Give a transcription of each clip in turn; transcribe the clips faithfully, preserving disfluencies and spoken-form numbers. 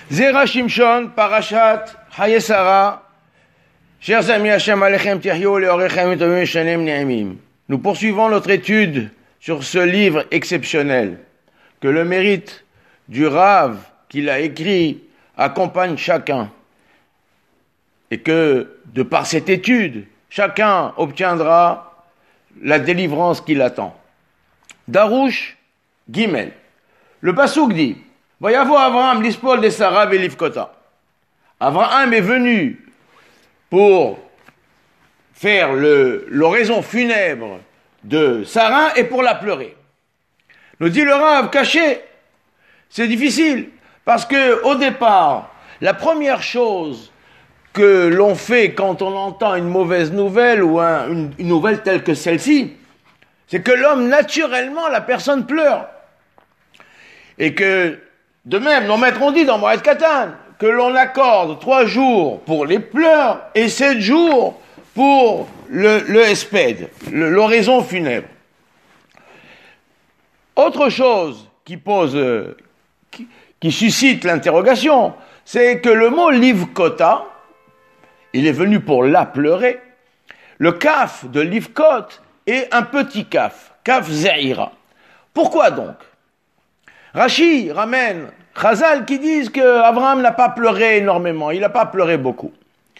Zera Shimshon, Parashat Hayesara, chers amis Hashem Alechem Tihyou Leorechem Tovim Shanem Ne'emim. Nous poursuivons notre étude sur ce livre exceptionnel, que le mérite du Rav qu'il a écrit accompagne chacun, et que, de par cette étude, chacun obtiendra la délivrance qu'il attend. Darouche Gimel. Le Passouk dit, Vayavo Avraham l'ispol de Sarah velivkota. Avraham est venu pour faire le, l'oraison funèbre de Sarah et pour la pleurer. Nous dit le Rav, caché, c'est difficile, parce que au départ, la première chose que l'on fait quand on entend une mauvaise nouvelle ou un, une, une nouvelle telle que celle-ci, c'est que l'homme, naturellement, la personne pleure. Et que, de même, nos maîtres ont dit dans Moed Katan, que l'on accorde trois jours pour les pleurs et sept jours pour le, le espède, le, l'oraison funèbre. Autre chose qui pose, euh, qui, qui suscite l'interrogation, c'est que le mot livkota, il est venu pour la pleurer. Le kaf de livkot est un petit kaf, kaf zaira. Pourquoi donc? Rashi ramène Chazal qui disent que Abraham n'a pas pleuré énormément, il n'a pas pleuré beaucoup.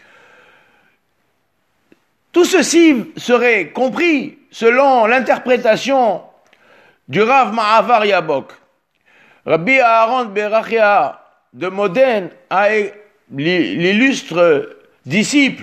Tout ceci serait compris selon l'interprétation du Rav Ma'avar Yabok. Rabbi Aaron Berachia de Modène, l'illustre disciple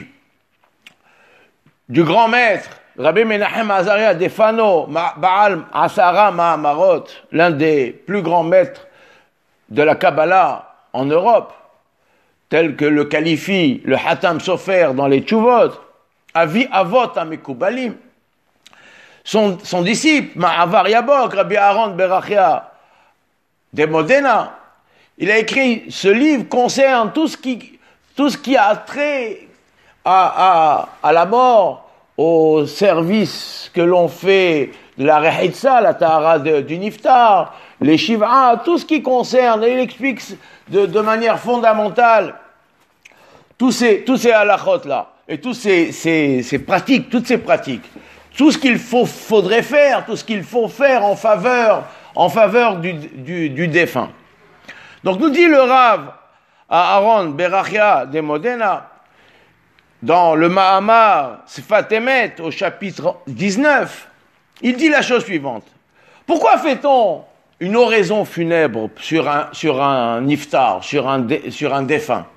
du grand maître Rabbi Menachem Azaria de Fano Baal Asara Ma'amarot, l'un des plus grands maîtres de la Kabbalah en Europe, tel que le qualifie le Hatam Sofer dans les Tshuvot, Avi Avot Amikubalim. Son, son disciple, Ma'avar Yabok, Rabbi Aaron Berachia de Modena, il a écrit ce livre concerne tout ce qui, tout ce qui a trait à, à, à la mort, au service que l'on fait de la Rehitza, la Tahara de, du Niftar, les Shiv'a, tout ce qui concerne, et il explique de, de manière fondamentale tous ces, tous ces halachot-là, et tous ces, ces, ces pratiques, toutes ces pratiques, tout ce qu'il faut, faudrait faire, tout ce qu'il faut faire en faveur, en faveur du, du, du défunt. Donc nous dit le Rav à Aaron Berachia de Modena, dans le Mahamar Sfat Emet, au chapitre dix-neuf, il dit la chose suivante. Pourquoi fait-on une oraison funèbre sur un, sur un niftar, sur un, dé, sur un défunt?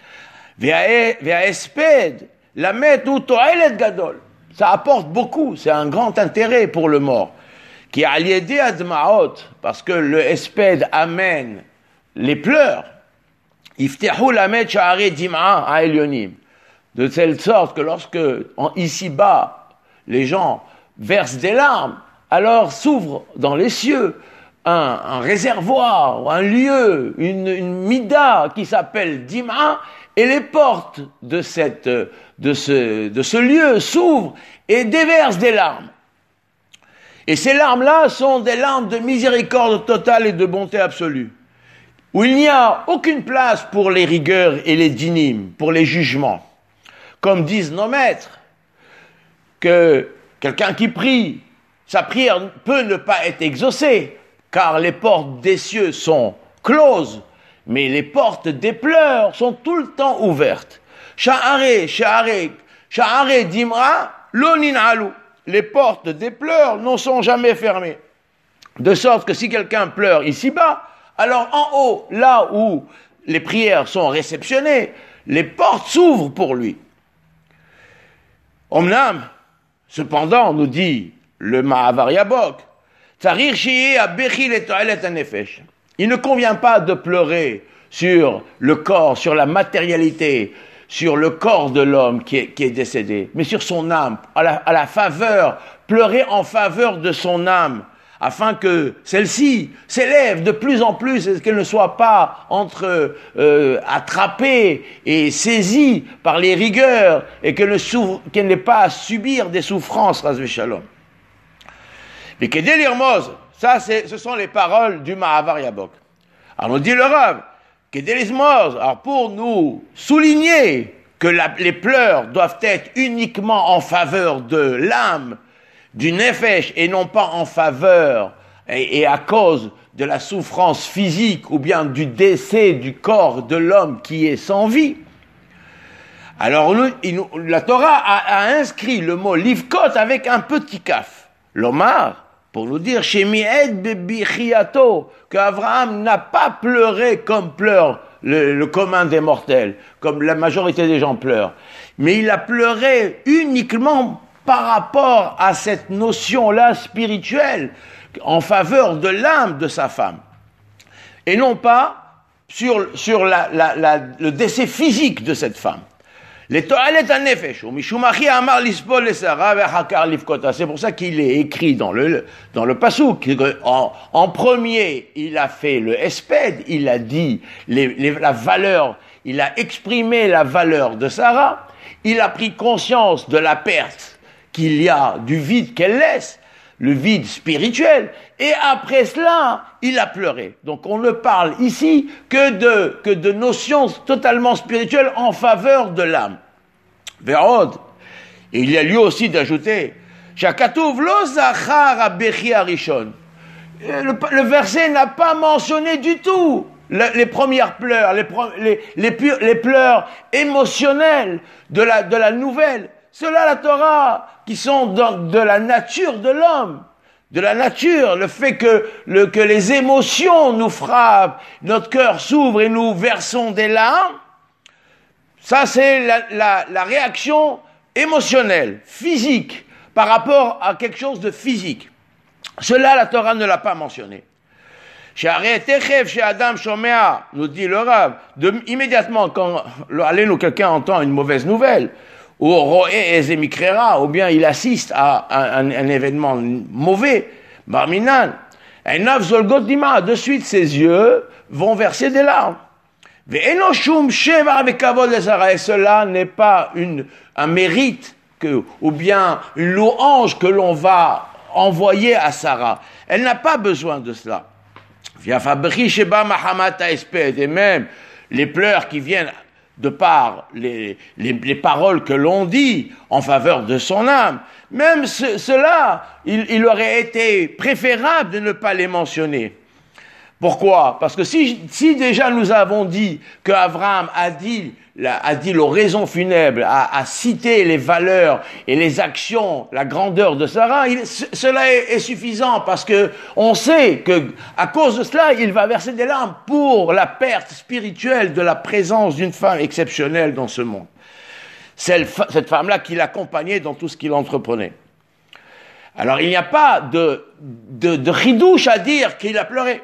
Ve'esped, la met ou to'elet gadol. Ça apporte beaucoup, c'est un grand intérêt pour le mort. Qui a liédé admaot, parce que le esped amène les pleurs. Iftehu la met sha'are dim'a à Elyonim. De telle sorte que lorsque, en, ici-bas, les gens versent des larmes, alors s'ouvre dans les cieux un, un réservoir, un lieu, une, une mida qui s'appelle Dim'a, et les portes de, cette, de, ce, de ce lieu s'ouvrent et déversent des larmes. Et ces larmes-là sont des larmes de miséricorde totale et de bonté absolue, où il n'y a aucune place pour les rigueurs et les dynimes, pour les jugements. Comme disent nos maîtres, que quelqu'un qui prie, sa prière peut ne pas être exaucée, car les portes des cieux sont closes, mais les portes des pleurs sont tout le temps ouvertes. Sha'are, sha'are, sha'are dimra, lonin alou. Les portes des pleurs ne sont jamais fermées. De sorte que si quelqu'un pleure ici-bas, alors en haut, là où les prières sont réceptionnées, les portes s'ouvrent pour lui. Omnam, cependant, nous dit le Ma'avar Yabok, il ne convient pas de pleurer sur le corps, sur la matérialité, sur le corps de l'homme qui est, qui est décédé, mais sur son âme, à la, à la faveur, pleurer en faveur de son âme, afin que celle-ci s'élève de plus en plus et qu'elle ne soit pas entre euh, attrapée et saisie par les rigueurs et qu'elle, ne souffre, qu'elle n'ait pas à subir des souffrances, Ras Veshalom. Mais Kedel Irmoz, ça c'est, ce sont les paroles du Ma'avar Yabok. Alors nous dit le Rav, Alors pour nous souligner que la, les pleurs doivent être uniquement en faveur de l'âme, du nefesh, et non pas en faveur et, et à cause de la souffrance physique ou bien du décès du corps de l'homme qui est sans vie. Alors nous, il, la Torah a, a inscrit le mot livkot avec un petit kaf. L'Omar, pour nous dire chez Mi'ed bebichiato, qu'Abraham n'a pas pleuré comme pleure le, le commun des mortels, comme la majorité des gens pleurent, mais il a pleuré uniquement par rapport à cette notion-là spirituelle, en faveur de l'âme de sa femme, et non pas sur, sur la, la, la, le décès physique de cette femme. C'est pour ça qu'il est écrit dans le, dans le pasouk. En, en premier, il a fait le esped, il a dit les, les, la valeur, il a exprimé la valeur de Sarah, il a pris conscience de la perte qu'il y a, du vide qu'elle laisse, le vide spirituel, et après cela, il a pleuré. Donc on ne parle ici que de, que de notions totalement spirituelles en faveur de l'âme. Vérod, et il y a lieu aussi d'ajouter, Shakatouv lo zachar abechi arishon. Le verset n'a pas mentionné du tout le, les premières pleurs, les, les, les, les pleurs émotionnelles de la, de la nouvelle. Cela la Torah, qui sont dans, de la nature de l'homme, de la nature, le fait que, le, que les émotions nous frappent, notre cœur s'ouvre et nous versons des larmes, ça c'est la, la, la réaction émotionnelle, physique, par rapport à quelque chose de physique. Cela la Torah ne l'a pas mentionné. Nous dit le Rav, de, immédiatement quand allez-nous quelqu'un entend une mauvaise nouvelle, ou ou bien il assiste à un, un, un événement mauvais, Barminan, de suite ses yeux vont verser des larmes. Et cela n'est pas une, un mérite que, ou bien une louange que l'on va envoyer à Sarah. Elle n'a pas besoin de cela. Et même les pleurs qui viennent de par les, les, les paroles que l'on dit en faveur de son âme, même ce, cela, il, il aurait été préférable de ne pas les mentionner. Pourquoi? Parce que si, si déjà nous avons dit qu'Abraham a dit, a dit l'oraison funèbre, a, a cité les valeurs et les actions, la grandeur de Sarah, il, cela est, est suffisant parce que on sait que à cause de cela, il va verser des larmes pour la perte spirituelle de la présence d'une femme exceptionnelle dans ce monde. Cette, cette femme-là qui l'accompagnait dans tout ce qu'il entreprenait. Alors il n'y a pas de, de, de chidouche à dire qu'il a pleuré.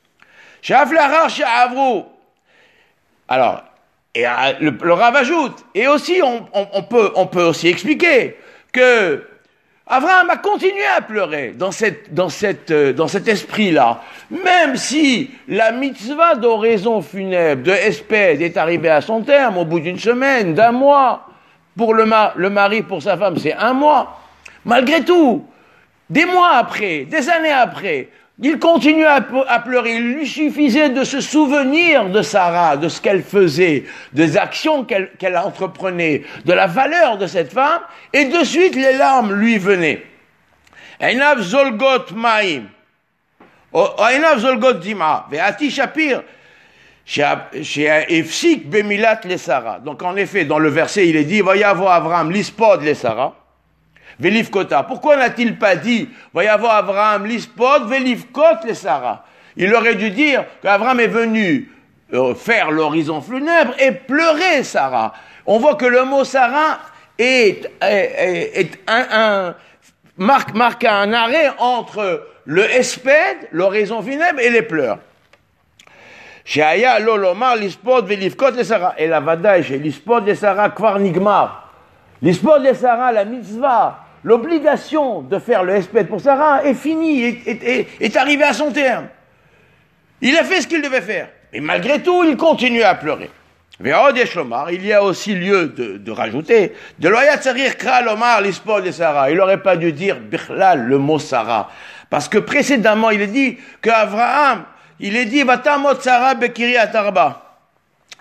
Alors, et le, le Rav ajoute, et aussi on, on, on, peut, on peut aussi expliquer que Abraham a continué à pleurer dans, cette, dans, cette, dans cet esprit-là, même si la mitzvah d'oraison funèbre de Esped est arrivée à son terme au bout d'une semaine, d'un mois, pour le, ma, le mari, pour sa femme, c'est un mois. Malgré tout, des mois après, des années après, il continuait à, à pleurer. Il lui suffisait de se souvenir de Sarah, de ce qu'elle faisait, des actions qu'elle, qu'elle entreprenait, de la valeur de cette femme, et de suite les larmes lui venaient. Einav zolgot ma'im, einav zolgot dima, ve'ati shapir, she'efsik bemilat les Sarah. Donc en effet, dans le verset, il est dit, va y avoir Abraham l'ispod les Sarah. Velivkota. Pourquoi n'a-t-il pas dit, va y avoir Abraham l'ispod, velivkot les Sarah? Il aurait dû dire qu'Abraham est venu euh, faire l'horizon funèbre et pleurer Sarah. On voit que le mot Sarah est, est, est, est un, un, marque, marque un arrêt entre le esped, l'horizon funèbre, et les pleurs. Sheaya lolomar l'ispod, velivkot les Sarah. Et la vadaï chez l'ispod les Sarah, kvar nigmar. L'ispod les Sarah, la mitzvah, l'obligation de faire le esped pour Sarah est finie, est, est, est, est arrivée à son terme. Il a fait ce qu'il devait faire. Et malgré tout, il continue à pleurer. Il y a aussi lieu de, de rajouter, de loya tsarir kra lomar l'ispod de Sarah. Il n'aurait pas dû dire bichlal le mot Sarah. Parce que précédemment, il est dit qu'Abraham, il est dit, vatamot Sarah bekiriat arba.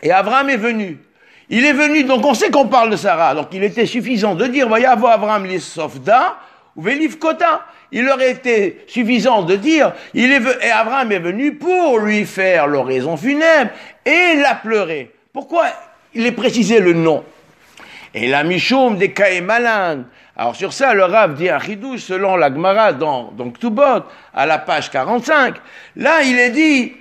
Et Abraham est venu. Il est venu, donc on sait qu'on parle de Sarah. Donc il était suffisant de dire, voyez, Abraham l'Isofda ou Velif Kota. Il aurait été suffisant de dire, il est ve- et Abraham est venu pour lui faire l'oraison funèbre et la pleurer. Pourquoi il est précisé le nom? Et la Mishum des Kaemalan. Alors sur ça, le Rav dit un chidouche selon la Gemara dans, dans Ktubot, à la page quarante-cinq. Là, il est dit,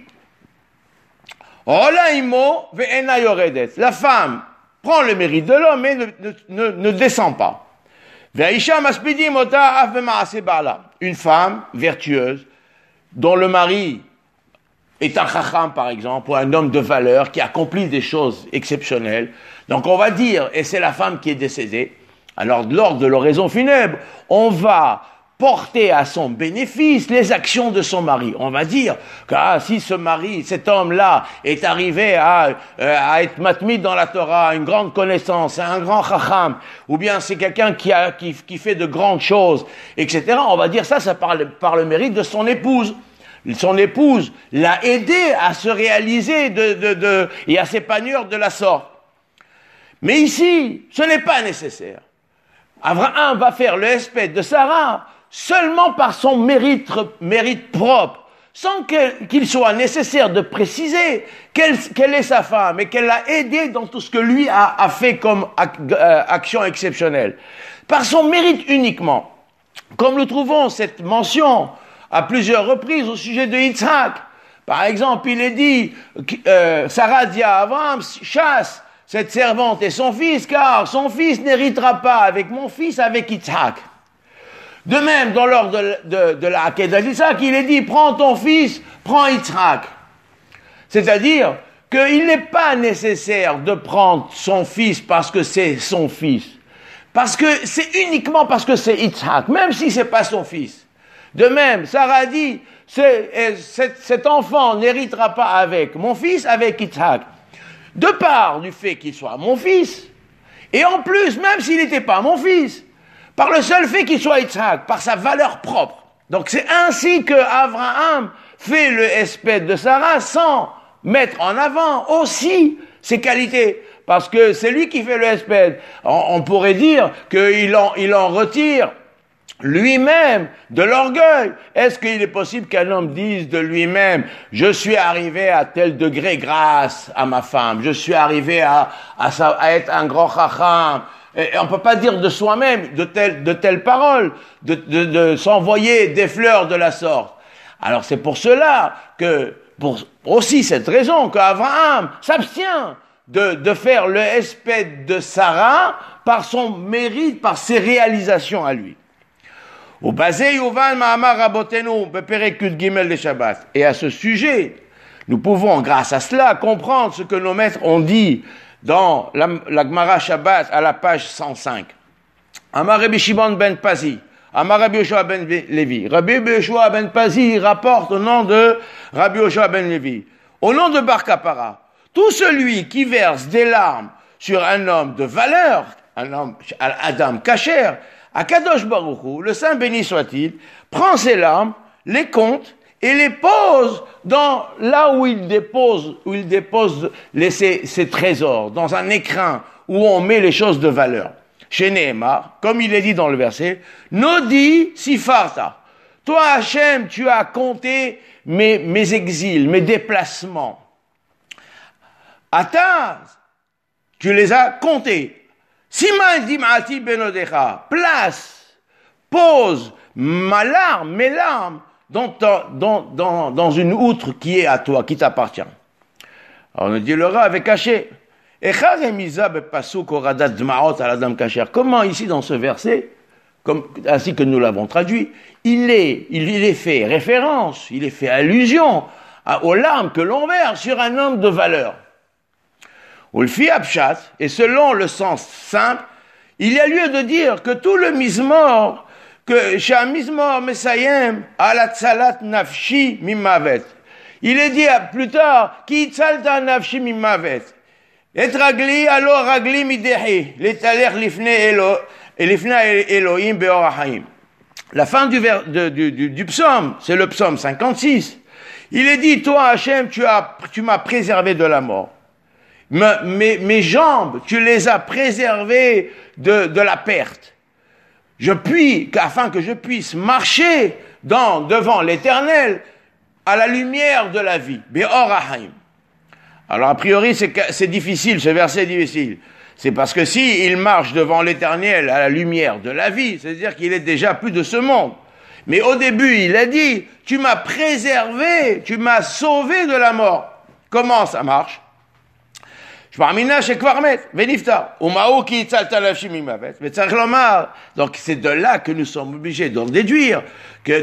Ola imo ve'ena yoredet. La femme prend le mérite de l'homme mais ne, ne, ne, ne descend pas. Ve'isha maspidim ota af b'ma'aseh ba'ala. Une femme vertueuse dont le mari est un chacham, par exemple, ou un homme de valeur qui accomplit des choses exceptionnelles. Donc on va dire, et c'est la femme qui est décédée, alors lors de l'oraison funèbre, on va porter à son bénéfice les actions de son mari. On va dire que ah, si ce mari, cet homme-là, est arrivé à, euh, à être matmid dans la Torah, à une grande connaissance, à un grand chacham, ou bien c'est quelqu'un qui, a, qui, qui fait de grandes choses, et cetera, on va dire ça, ça par le, par le mérite de son épouse. Son épouse l'a aidé à se réaliser de, de, de, et à s'épanouir de la sorte. Mais ici, ce n'est pas nécessaire. Abraham va faire le hesped de Sarah seulement par son mérite, mérite propre, sans que, qu'il soit nécessaire de préciser quelle, quelle est sa femme et qu'elle l'a aidé dans tout ce que lui a, a fait comme ac, euh, action exceptionnelle. Par son mérite uniquement. Comme nous trouvons cette mention à plusieurs reprises au sujet de Yitzhak. Par exemple, il est dit, euh, Sarah dit à Abraham, chasse cette servante et son fils, car son fils n'héritera pas avec mon fils, avec Yitzhak. De même, dans l'ordre de, de, de la Hakeda d'Yitzhak, il est dit, prends ton fils, prends Yitzhak. C'est-à-dire qu'il n'est pas nécessaire de prendre son fils parce que c'est son fils. Parce que c'est uniquement parce que c'est Yitzhak, même si c'est pas son fils. De même, Sarah dit, c'est, cet, cet enfant n'héritera pas avec mon fils, avec Yitzhak. De part du fait qu'il soit mon fils, et en plus, même s'il n'était pas mon fils, par le seul fait qu'il soit Yitzhak, par sa valeur propre. Donc c'est ainsi que Abraham fait le hesped de Sarah sans mettre en avant aussi ses qualités. Parce que c'est lui qui fait le hesped. On, on pourrait dire qu'il en, il en retire lui-même de l'orgueil. Est-ce qu'il est possible qu'un homme dise de lui-même, je suis arrivé à tel degré grâce à ma femme, je suis arrivé à, à, à être un grand chacham. Et on ne peut pas dire de soi-même de telles, de telles paroles, de, de, de s'envoyer des fleurs de la sorte. Alors c'est pour cela que, pour aussi cette raison, qu'Abraham s'abstient de, de faire le hesped de Sarah par son mérite, par ses réalisations à lui. Et à ce sujet, nous pouvons, grâce à cela, comprendre ce que nos maîtres ont dit dans la, la Gemara Shabbat à la page cent cinq. Amar Rabbi Shimon ben Pazi, Amar Rabbi Yoshua ben Levi. Rabbi Yoshua ben Pazi rapporte au nom de Rabbi Yoshua ben Levi. Au nom de Bar Kapara, tout celui qui verse des larmes sur un homme de valeur, un homme, Adam Kacher, à Kadosh Baruch Hu, le Saint béni soit-il, prend ses larmes, les compte et les pose dans là où il dépose, où il dépose les, ses, ses trésors, dans un écrin où on met les choses de valeur. Chez Nehemar, comme il est dit dans le verset, Nodi sifarta. Toi, Hachem, tu as compté mes, mes exils, mes déplacements. Ata, tu les as comptés. Siman dimati benodecha, place, pose ma larme, mes larmes, dans, dans, dans, dans une outre qui est à toi, qui t'appartient. Alors on dit le Rav avec caché. Comment ici dans ce verset, comme, ainsi que nous l'avons traduit, il est, il, il est fait référence, il est fait allusion à, aux larmes que l'on verse sur un homme de valeur. Et selon le sens simple, il y a lieu de dire que tout le mizmor, que chez mizmor mesayem ala tzalat nafshi mimavet. Il est dit plus tard, ki tzalta nafshi mimavet. Et ragli alo ragli midehi, l'etaler lifne elo, et lifne Elohim beorahaim. La fin du, vers, de, du, du, du psaume, c'est le psaume cinquante-six. Il est dit, toi Hachem, tu as, tu m'as préservé de la mort. Me, mes, mes jambes, tu les as préservées de, de la perte. Je puis, afin que je puisse marcher dans, devant l'Éternel à la lumière de la vie. Be'or ha'chaim. Alors, a priori, c'est, c'est difficile, ce verset est difficile. C'est parce que si il marche devant l'Éternel à la lumière de la vie, c'est-à-dire qu'il est déjà plus de ce monde. Mais au début, il a dit, tu m'as préservé, tu m'as sauvé de la mort. Comment ça marche? Donc c'est de là que nous sommes obligés de déduire que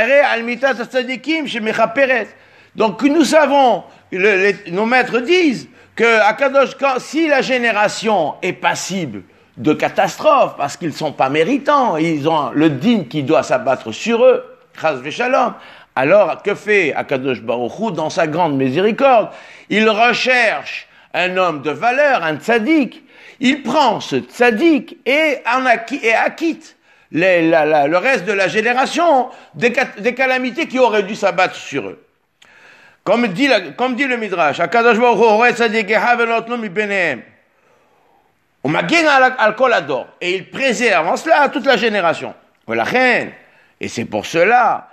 donc nous savons, le, les, nos maîtres disent que Akadosh, quand, si la génération est passible de catastrophes, parce qu'ils ne sont pas méritants, ils ont le dîme qui doit s'abattre sur eux, Chas v'Shalom, alors que fait Akadosh Baruch Hu dans sa grande miséricorde? Il recherche un homme de valeur, un tzaddik, il prend ce tzaddik et, en acquitte, et acquitte les, la, la, le reste de la génération des, des calamités qui auraient dû s'abattre sur eux. Comme dit, la, comme dit le Midrash, Akadosh Baruch Hu aurait tzaddikéha ve'notno mi benehem. On m'a gagné al kol ador. Et il préserve en cela toute la génération. Voilà, et c'est pour cela,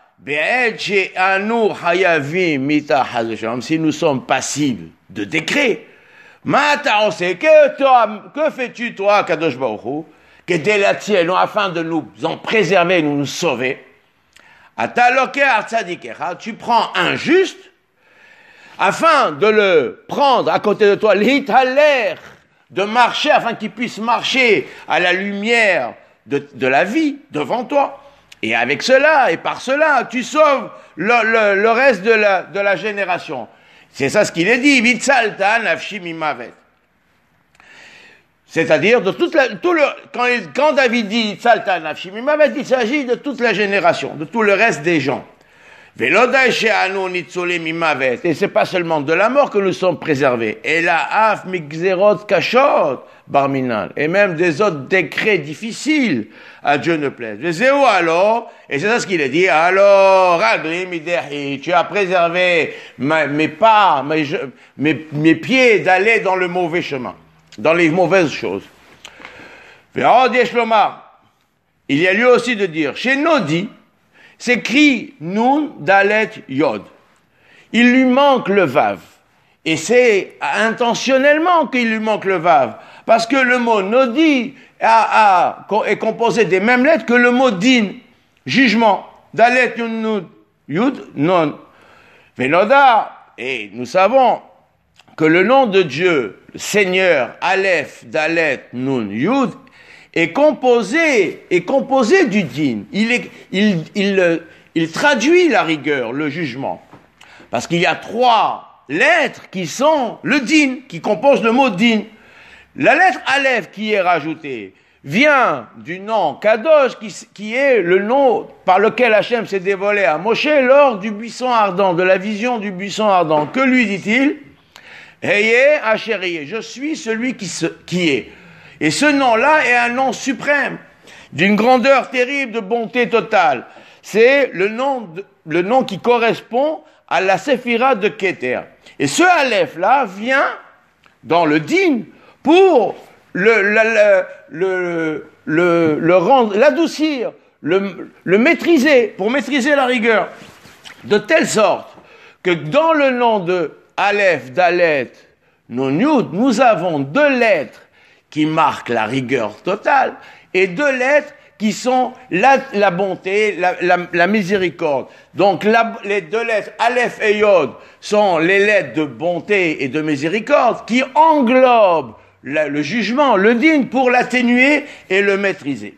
si nous sommes passibles de décret, que, que fais-tu, toi, Kadosh Baruch Hu, afin de nous en préserver, de nous sauver? Tu prends un juste, afin de le prendre à côté de toi, l'italer, de marcher, afin qu'il puisse marcher à la lumière de, de la vie devant toi. Et avec cela, et par cela, tu sauves le, le, le reste de la, de la génération. C'est ça ce qu'il est dit. Vitzalta nafshi mimavet. C'est-à-dire, de toute la, tout le, quand, il, quand David dit Vitzalta nafshi mimavet, il s'agit de toute la génération, de tout le reste des gens. Et c'est pas seulement de la mort que nous sommes préservés. Et la af migzerot kashot barminal. Et même des autres décrets difficiles à Dieu ne plaise. Alors, et c'est ça ce qu'il a dit, alors, tu as préservé ma, mes pas, mes, mes, mes pieds d'aller dans le mauvais chemin, dans les mauvaises choses. Il y a lieu aussi de dire, chez Nodi, s'écrit Nun Dalet Yod. Il lui manque le Vav. Et c'est intentionnellement qu'il lui manque le Vav. Parce que le mot Nodi a, a, est composé des mêmes lettres que le mot Din, jugement. Dalet Yud, Yud, Non. Venoda. Et nous savons que le nom de Dieu, le Seigneur, Aleph, Dalet, Nun, Yud, est composé, est composé du din. Il, est, il, il, il traduit la rigueur, le jugement. Parce qu'il y a trois lettres qui sont le din, qui composent le mot din. La lettre Aleph qui est rajoutée vient du nom Kadosh, qui, qui est le nom par lequel Hachem s'est dévoilé à Moshe lors du buisson ardent, de la vision du buisson ardent. Que lui dit-il? Heye Hacheriye, je suis celui qui, se, qui est. Et ce nom-là est un nom suprême, d'une grandeur terrible, de bonté totale. C'est le nom, de, le nom qui correspond à la séphira de Keter. Et ce Aleph-là vient dans le din pour le, le, le, le, le rendre, l'adoucir, le, le maîtriser, pour maîtriser la rigueur. De telle sorte que dans le nom de Aleph, Dalet, Nun, Yud, nous avons deux lettres qui marquent la rigueur totale, et deux lettres qui sont la, la bonté, la, la, la miséricorde. Donc la, les deux lettres, Aleph et Yod, sont les lettres de bonté et de miséricorde qui englobent la, le jugement, le din, pour l'atténuer et le maîtriser.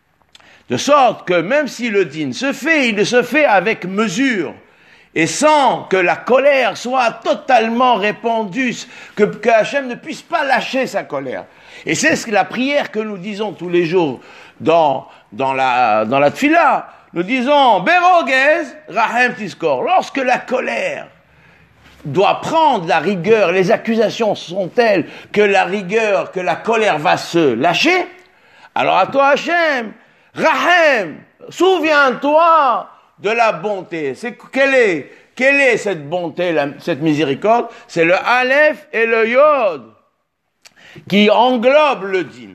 De sorte que même si le din se fait, il se fait avec mesure, et sans que la colère soit totalement répandue, que, que Hachem ne puisse pas lâcher sa colère. Et c'est ce que la prière que nous disons tous les jours dans, dans la, dans la tfila. Nous disons, Berogez, Rahem Tiskor. Lorsque la colère doit prendre la rigueur, les accusations sont telles que la rigueur, que la colère va se lâcher, alors à toi Hachem, Rahem, souviens-toi de la bonté. C'est, quelle est, quelle est cette bonté, la, cette miséricorde? C'est le Aleph et le Yod. qui englobe le din.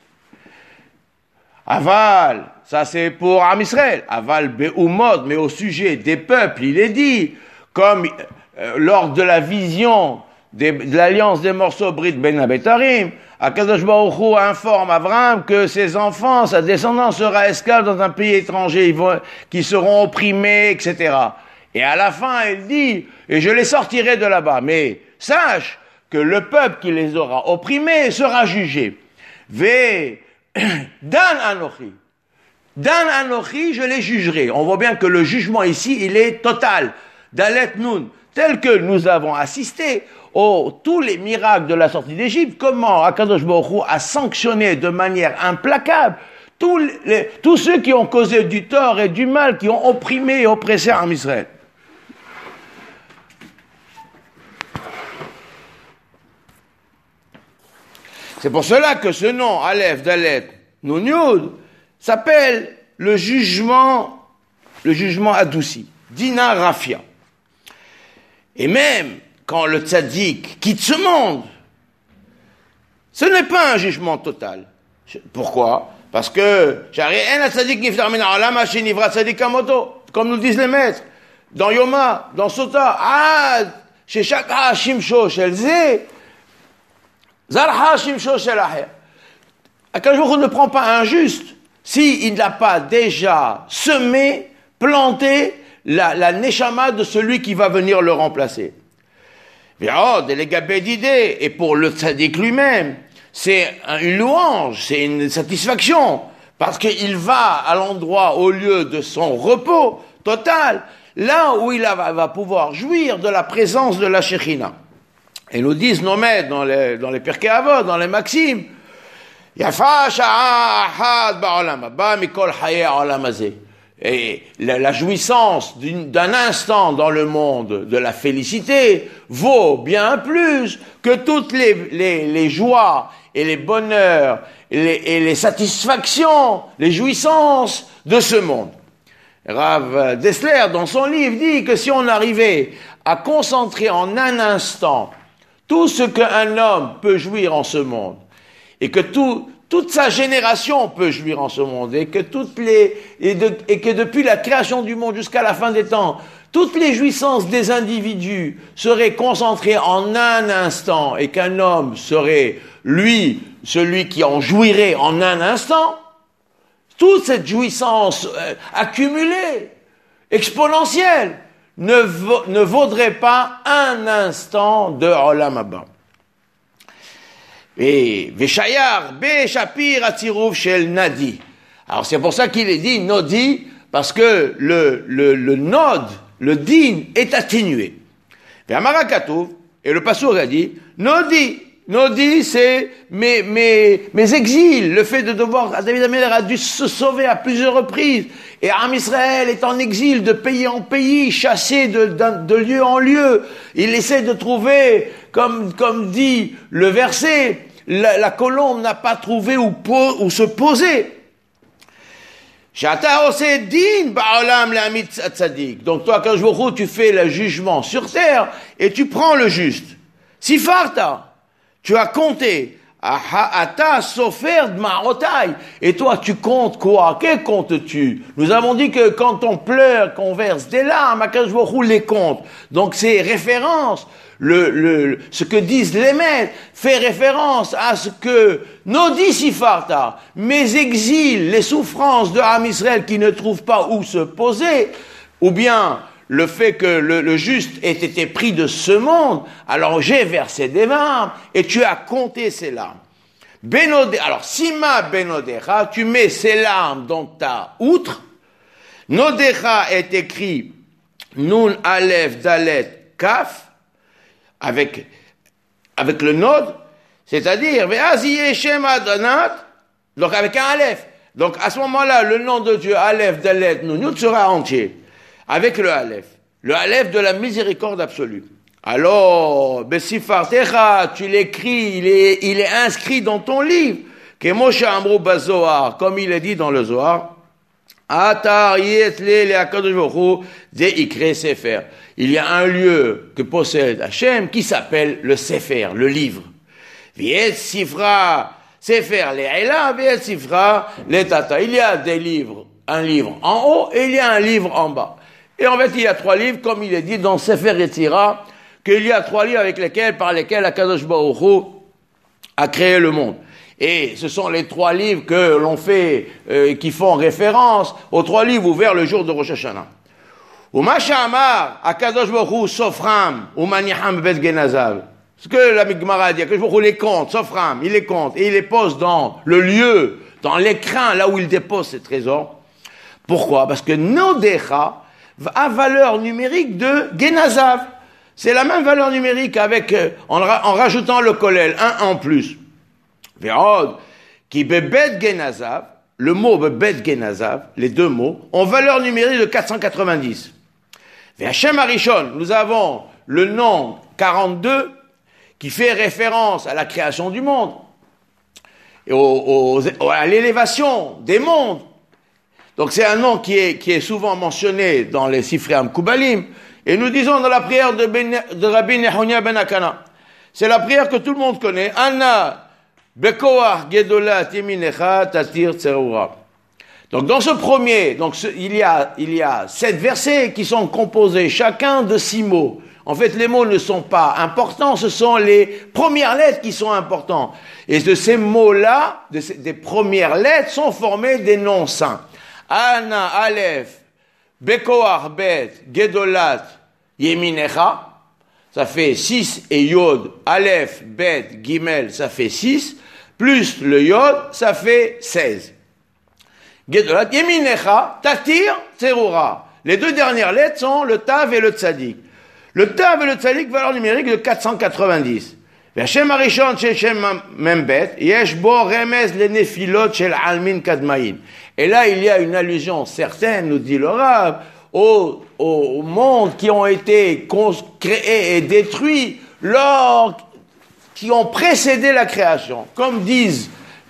Aval, ça c'est pour Am Israël. Aval be'umot, mais au sujet des peuples, il est dit, comme euh, lors de la vision des, de l'alliance des morceaux Brit Ben Abetarim, Akadosh Baruch Hu informe Abraham que ses enfants, sa descendance sera esclave dans un pays étranger, ils vont, qui seront opprimés, et cetera. Et à la fin, il dit, et je les sortirai de là-bas. Mais sache que le peuple qui les aura opprimés sera jugé. Ve Dan Anochi. Dan Anochi, je les jugerai. On voit bien que le jugement ici, il est total. Dalet Nun. Tel que nous avons assisté aux tous les miracles de la sortie d'Égypte, comment Akadosh Baruch Hu a sanctionné de manière implacable tous, les, tous ceux qui ont causé du tort et du mal, qui ont opprimé et oppressé en Israël. C'est pour cela que ce nom, Aleph, Dalet, Nun, Yud, s'appelle le jugement, le jugement adouci, Dina Rafia. Et même quand le tzaddik quitte ce monde, ce n'est pas un jugement total. Pourquoi? Parce que, comme nous disent les maîtres, dans Yoma, dans Sota, ah, chez Shaka Shimsho Shel Zé, Zarha Shimsho Shel Aher. Akadosh Baruch Hu ne prend pas un juste s'il n'a pas déjà semé, planté la, la neshama de celui qui va venir le remplacer. Et pour le tzaddik lui-même, c'est une louange, c'est une satisfaction, parce qu'il va à l'endroit, au lieu de son repos total, là où il va, va pouvoir jouir de la présence de la Shekhinah. Et nous disent nos maîtres dans les, dans les Pirkei Avot, dans les Maximes, Yafa sha'a ahad ba'olam haba mikol hayei ha'olam hazeh. Et la, la jouissance d'un instant dans le monde de la félicité vaut bien plus que toutes les, les, les joies et les bonheurs et les, et les satisfactions, les jouissances de ce monde. Rav Dessler, dans son livre, dit que si on arrivait à concentrer en un instant tout ce qu'un homme peut jouir en ce monde, et que tout, toute sa génération peut jouir en ce monde, et que toutes les, et, de, et que depuis la création du monde jusqu'à la fin des temps, toutes les jouissances des individus seraient concentrées en un instant, et qu'un homme serait, lui, celui qui en jouirait en un instant, toute cette jouissance euh, accumulée, exponentielle, ne, va, ne vaudrait pas un instant de Olam Haba. Et Veshayar, Be Shapir Atzirouf Shel Nadi. Alors c'est pour ça qu'il est dit Nodi, parce que le, le, le Nod, le Din, est atténué. Ve'amara Katouv, et le Passour a dit Nodi. Nodi, c'est mes, mes, mes exils, le fait de devoir, David Améler a dû se sauver à plusieurs reprises, et Am Israël est en exil de pays en pays, chassé de, de, de lieu en lieu. Il essaie de trouver, comme, comme dit le verset, la, la colombe n'a pas trouvé où, po, où se poser. Donc toi, quand je vous tu fais le jugement sur terre, et tu prends le juste. Sifarta. Tu as compté, Ata Sofer Dmarotai, et toi tu comptes quoi? Quel comptes-tu? Nous avons dit que quand on pleure, qu'on verse des larmes, Akadosh Baruch Hu les compte. Donc c'est référence, le, le, ce que disent les maîtres, fait référence à ce que Nodi Sifarta, mes exils, les souffrances de Am Israël qui ne trouvent pas où se poser, ou bien le fait que le, le juste ait été pris de ce monde, alors j'ai versé des larmes, et tu as compté ces larmes. Benode, alors, Sima Benodecha, tu mets ces larmes dans ta outre. Nodecha est écrit Nun Aleph Dalet Kaf, avec, avec le nod, c'est-à-dire, Ve'aziye Shem Adonat, donc avec un Aleph. Donc à ce moment-là, le nom de Dieu, Aleph Dalet Nun Yud, sera entier. Avec le Aleph, le Aleph de la miséricorde absolue. Alors, Besifartecha, tu l'écris, il est, il est inscrit dans ton livre, Kemoshe Amrou Bazohar, comme il est dit dans le Zohar, Atar Yetle le Akadosh Baruch Hu de Ikre Sefer. Il y a un lieu que possède Hachem qui s'appelle le Sefer, le livre. Viet Sifra, Sefer Le'ela, Viet Sifra, Letata. Il y a des livres, un livre en haut et il y a un livre en bas. Et en fait, il y a trois livres, comme il est dit dans Sefer Yetzira, qu'il y a trois livres avec lesquels, par lesquels Akadosh Baruch Hu a créé le monde. Et ce sont les trois livres que l'on fait, euh, qui font référence aux trois livres ouverts le jour de Rosh Hashanah. Uma Shamar, Akadosh Baruch Hu, Sofram, Umaniham Bet Genazav. Ce que la Gemara dit, Akadosh Baruch Hu les compte, Sofram, il les compte, et il les pose dans le lieu, dans l'écrin, là où il dépose ses trésors. Pourquoi? Parce que Nodecha a valeur numérique de Genazav. C'est la même valeur numérique avec, euh, en, en rajoutant le kollel, un en plus. Ve'od, qui bebet Genazav, le mot bebet Genazav, les deux mots, ont valeur numérique de quatre cent quatre-vingt-dix. Ve'Hashem Arishon, nous avons le nom quarante-deux, qui fait référence à la création du monde, et au, au, à l'élévation des mondes. Donc c'est un nom qui est, qui est souvent mentionné dans les Sifrei Hamkubalim, et nous disons dans la prière de, ben, de Rabbi Nehonia ben Akana, c'est la prière que tout le monde connaît, Anna Bekoach Gedolat Yeminecha Tatir Tserura. Donc dans ce premier, donc ce, il y a il y a sept versets qui sont composés chacun de six mots. En fait, les mots ne sont pas importants, ce sont les premières lettres qui sont importantes. Et de ces mots-là, de ces, des premières lettres, sont formés des noms saints. Ana, Aleph, Bekoach, Bet, Gedolat, Yeminecha, ça fait six, et Yod, Aleph, Bet, Gimel, ça fait six, plus le Yod, ça fait seize. Gedolat, Yeminecha, Tatir, Tserura. Les deux dernières lettres sont le Tav et le Tzadik. Le Tav et le Tzadik, valeur numérique de quatre cent quatre-vingt-dix. Hashem Arishon shel Shem Membet, yesh bo remez le nefilot shel almin kadmaïn. Et là, il y a une allusion certaine, nous dit le Rav, aux, aux mondes qui ont été créés et détruits lors, qui ont précédé la création. Comme disent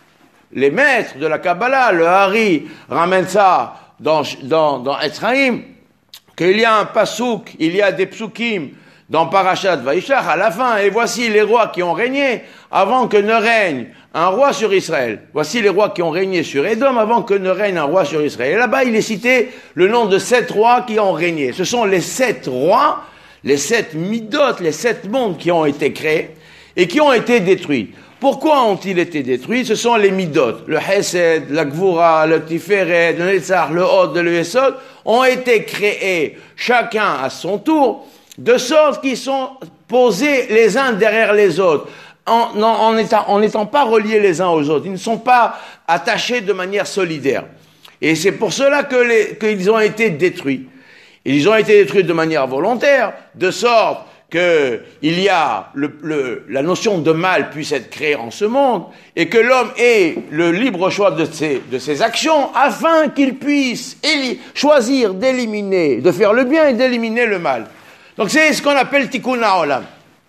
les maîtres de la Kabbalah, le Hari ramène ça dans, dans, dans Etzraïm, qu'il y a un pasouk, il y a des psukim dans Parashat Vaïshach à la fin, et voici les rois qui ont régné avant que ne règne un roi sur Israël. Voici les rois qui ont régné sur Édom avant que ne règne un roi sur Israël. Et là-bas, il est cité le nom de sept rois qui ont régné. Ce sont les sept rois, les sept midot, les sept mondes qui ont été créés et qui ont été détruits. Pourquoi ont-ils été détruits? Ce sont les midot, le Hesed, la Gvura, le Tiferet, le Netzach, le Hod, le Yesod, ont été créés chacun à son tour, de sorte qu'ils sont posés les uns derrière les autres, en, en, étant, en n'étant pas reliés les uns aux autres. Ils ne sont pas attachés de manière solidaire. Et c'est pour cela que les, qu'ils ont été détruits. Et ils ont été détruits de manière volontaire, de sorte que il y a le, le, la notion de mal puisse être créée en ce monde, et que l'homme ait le libre choix de ses, de ses actions, afin qu'il puisse éli- choisir d'éliminer, de faire le bien et d'éliminer le mal. Donc c'est ce qu'on appelle Tikkun HaOlam.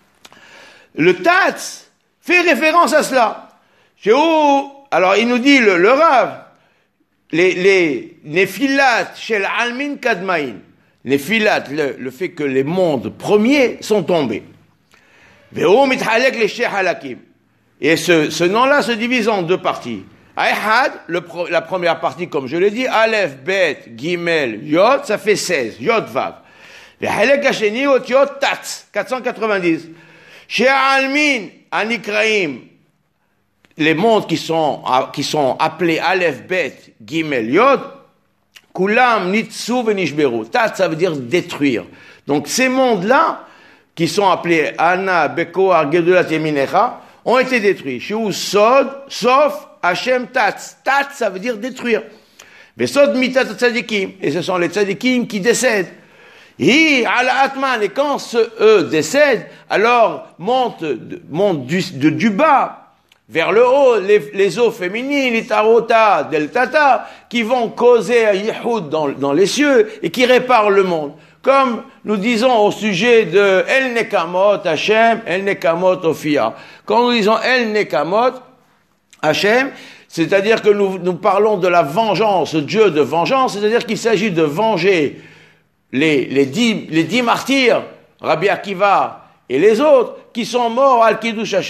Le Tats fait référence à cela. Chez où, alors il nous dit le, le Rav, les, les Nephilat shel Almin Kadmaïn, Nephilat, le, le fait que les mondes premiers sont tombés. Ve'u mithalek leshe halakim. Et ce, ce nom-là se divise en deux parties. Ahad, le, la première partie, comme je l'ai dit, Aleph, Bet, Gimel, Yod, ça fait seize, Yod Vav. Ve'halek hasheni ot Yod Tats, quatre cent quatre-vingt-dix. Chez Almin, Anikraim, les mondes qui sont, qui sont appelés Aleph, Bet, Gimel, Yod, Kulam, Nitsu, Venishberu. Tat, ça veut dire détruire. Donc, ces mondes-là, qui sont appelés Anna, Beko, Argedulat, Yeminecha, ont été détruits. Shu, Sod, sauf Hashem Tat. Tat, ça veut dire détruire. Mais Sod, Mitat, Tzadikim. Et ce sont les Tzadikim qui décèdent. Hi, Ala Atman. Et quand ce, eux décèdent, alors monte, monte du, de, du bas vers le haut, les, les eaux féminines, les tarota, deltata, qui vont causer un yihoud dans, dans les cieux et qui réparent le monde. Comme nous disons au sujet de El Nekamot Hashem, El Nekamot Ophia. Quand nous disons El Nekamot Hashem, c'est-à-dire que nous, nous parlons de la vengeance, Dieu de vengeance, c'est-à-dire qu'il s'agit de venger les, les, dix, les dix martyrs, Rabbi Akiva et les autres, qui sont morts al Kiddush Hashem.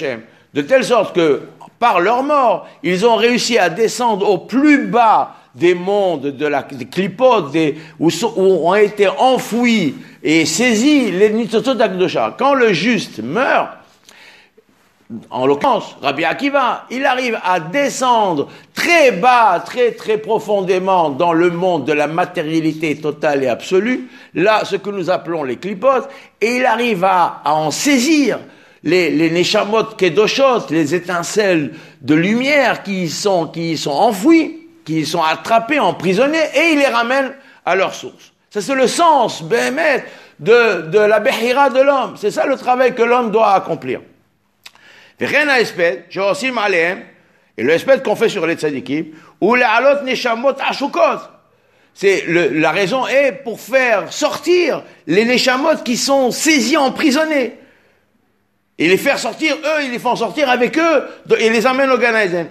de telle sorte que, par leur mort, ils ont réussi à descendre au plus bas des mondes, de la, des clipotes, des, où, sont, où ont été enfouis et saisis les Nitzotzot HaKdosha. Quand le juste meurt, en l'occurrence, Rabbi Akiva, il arrive à descendre très bas, très très profondément dans le monde de la matérialité totale et absolue, là, ce que nous appelons les clipotes, et il arrive à, à en saisir les, les Neshamot Kedoshot, les étincelles de lumière qui sont, qui sont enfouies, qui sont attrapés, emprisonnés, et il les ramène à leur source. Ça, c'est le sens, Béhémet, de, de la Behira de l'homme. C'est ça le travail que l'homme doit accomplir. Et le espède qu'on fait sur les tzadikim, ou les alot neshamot ashukot. C'est le, la raison est pour faire sortir les neshamot qui sont saisis, emprisonnés. Et les faire sortir, eux, ils les font sortir avec eux, et les amènent au Gan Eden.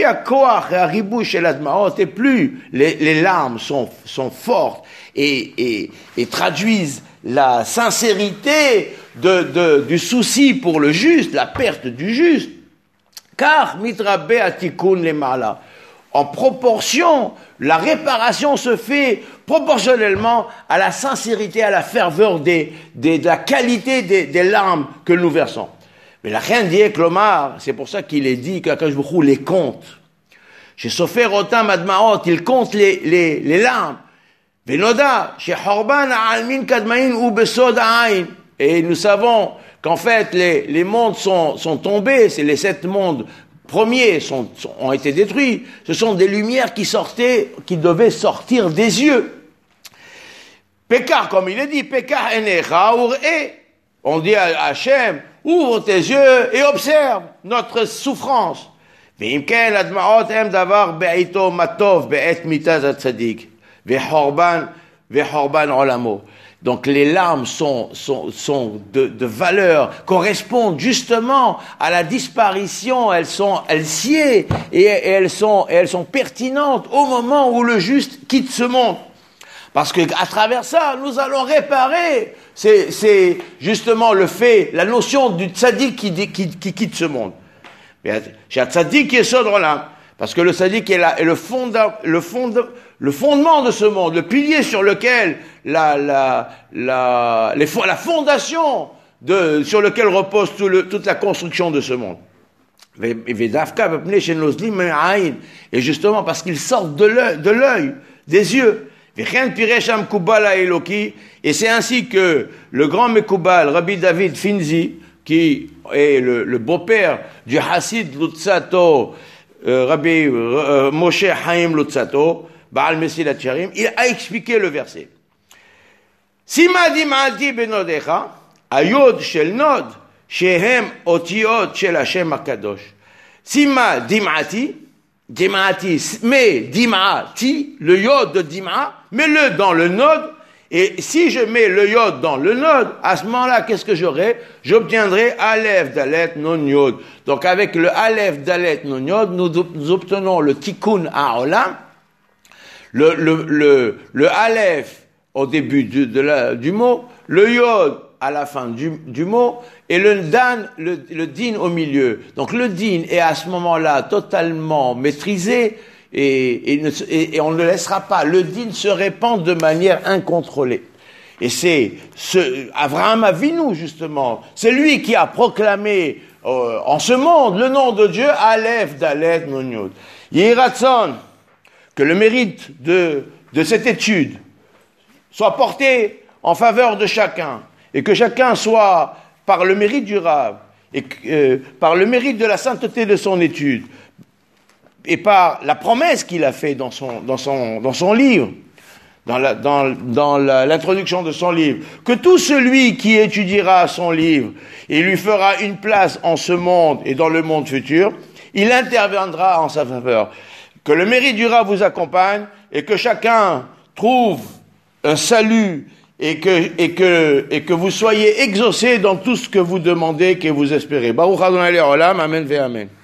Et plus les, les larmes sont, sont fortes et, et, et traduisent la sincérité de, de, du souci pour le juste, la perte du juste. Car, mitrabe atikun lemala. En proportion, la réparation se fait proportionnellement à la sincérité, à la ferveur des, des, de la qualité des, des larmes que nous versons. Mais la reine dit Klomar, c'est pour ça qu'il est dit qu'Akadosh Baruch Hu les compte. Chez Sofer Otam Admaot, il compte les, les, les larmes. Venoda, chez Horban Almin Kadmain ou Besod Ain. Et nous savons qu'en fait, les, les mondes sont, sont tombés, c'est les sept mondes premiers sont, sont, ont été détruits. Ce sont des lumières qui sortaient, qui devaient sortir des yeux. Pekar, comme il est dit, Pekar Enecha Ur-E. On dit à Hachem, ouvre tes yeux et observe notre souffrance. Ve'imken adma'ot em davar be'ito matov be'et mitaz atzadik. Ve'horban, ve'horban olamo. Donc les larmes sont, sont, sont de, de valeur, correspondent justement à la disparition, elles sont, elles sied et, et elles sont, et elles sont pertinentes au moment où le juste quitte ce monde. Parce que à travers ça, nous allons réparer, c'est, c'est justement le fait, la notion du tzaddik qui, qui, qui quitte ce monde. J'ai un tzaddik qui est sur là, parce que le tzaddik est, là, est le, fonda, le, fonda, le fondement de ce monde, le pilier sur lequel la, la, la, les, la fondation de, sur lequel repose tout le, toute la construction de ce monde. Et justement parce qu'ils sortent de l'œil, de l'œil, des yeux. Et c'est ainsi que le grand Mekoubal, Rabbi David Finzi, qui est le, le beau-père du Hassid Lutzato, euh, Rabbi euh, Moshe Haim Lutzato, Baal Mesilat Sharim, il a expliqué le verset. Sima dim'alti benodecha, ayod shel nod, shehem otiot shel Hashem HaKadosh. Sima dim'ati, dim'ati, mais dim'ati, le yod de dim'a, mets-le dans le nod, et si je mets le yod dans le nod, à ce moment-là, qu'est-ce que j'aurai? J'obtiendrai Aleph Dalet Non Yod. Donc avec le Aleph Dalet Non Yod, nous, nous obtenons le Tikkun HaOlam, le, le, le, le Aleph au début du, de la, du mot, le Yod à la fin du, du mot, et le Dan, le, le Din au milieu. Donc le Din est à ce moment-là totalement maîtrisé, Et, et, et, et on ne laissera pas le din se répandre de manière incontrôlée. Et c'est ce Avraham Avinu, justement, c'est lui qui a proclamé euh, en ce monde le nom de Dieu, Aleph Dalet Non Yod. Yiratzon, que le mérite de, de cette étude soit porté en faveur de chacun, et que chacun soit, par le mérite du Rav, et euh, par le mérite de la sainteté de son étude, et par la promesse qu'il a fait dans son, dans son, dans son livre, dans, la, dans, dans la, l'introduction de son livre, que tout celui qui étudiera son livre et lui fera une place en ce monde et dans le monde futur, il interviendra en sa faveur. Que le mérite du Rav vous accompagne et que chacun trouve un salut et que, et que, et que vous soyez exaucés dans tout ce que vous demandez, que vous espérez. Baruch Adonai Le'olam, Amen ve Amen.